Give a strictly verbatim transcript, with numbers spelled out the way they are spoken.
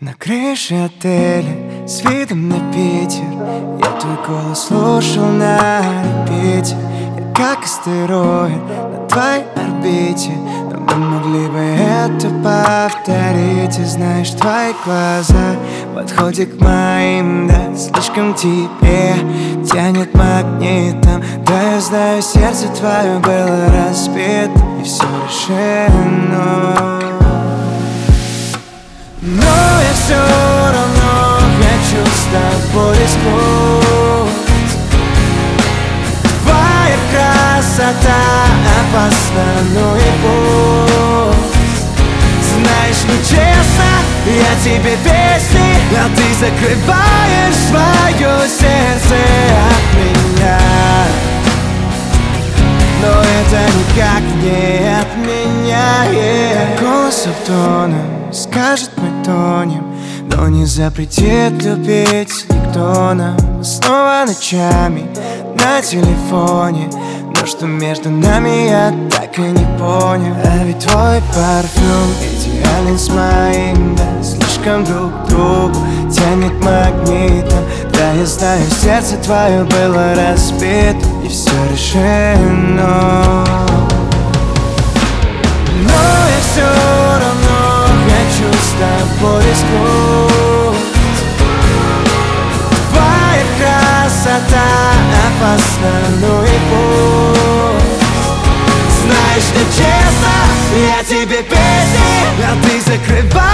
На крыше отеля с видом на Питер я твой голос слушал на репите. Я как астероид на твоей орбите, но мы могли бы это повторить. И знаешь, твои глаза подходят к моим, да, слишком тебе тянет магнитом. Да, я знаю, сердце твое было разбито, и все решено. Но я все равно хочу с тобой рискнуть. Твоя красота опасна, ну и пусть. Знаешь, ну честно, я тебе песни, а ты закрываешь свое сердце от меня. Но это никак не от меня, yeah. Голосом тоном скажет, мы тонем, но не запретит любить никто нам. Снова ночами на телефоне, но что между нами, я так и не понял. А ведь твой парфюм идеален с моим, да, слишком друг к другу тянет магнитом. Да, я знаю, сердце твое было разбито, и все решено. Но я все равно хочу с тобой рискнуть. Твоя красота опасна, ну и пусть. Знаешь, не честно, я тебе песни, а ты закрываешь